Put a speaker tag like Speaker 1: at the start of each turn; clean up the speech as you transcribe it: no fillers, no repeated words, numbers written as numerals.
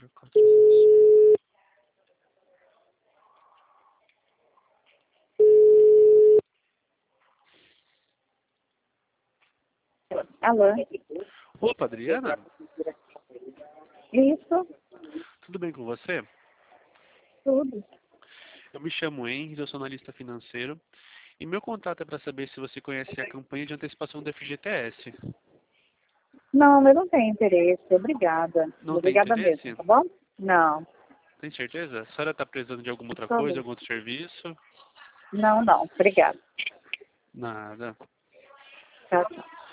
Speaker 1: Alô?
Speaker 2: Opa, Adriana?
Speaker 1: Isso,
Speaker 2: Tudo bem com você?
Speaker 1: tudo.
Speaker 2: Eu me chamo Henry, eu sou analista financeiro. E meu contato é para saber se você conhece a campanha de antecipação do FGTS.
Speaker 1: Não, eu não tenho interesse. Obrigada.
Speaker 2: Não tem
Speaker 1: Obrigada mesmo,
Speaker 2: interesse?
Speaker 1: tá bom? Não.
Speaker 2: Tem certeza? A senhora está precisando de alguma outra
Speaker 1: Tá
Speaker 2: coisa,
Speaker 1: bom.
Speaker 2: algum outro serviço?
Speaker 1: Não, não. Obrigada.
Speaker 2: Nada.
Speaker 1: Tchau, tchau.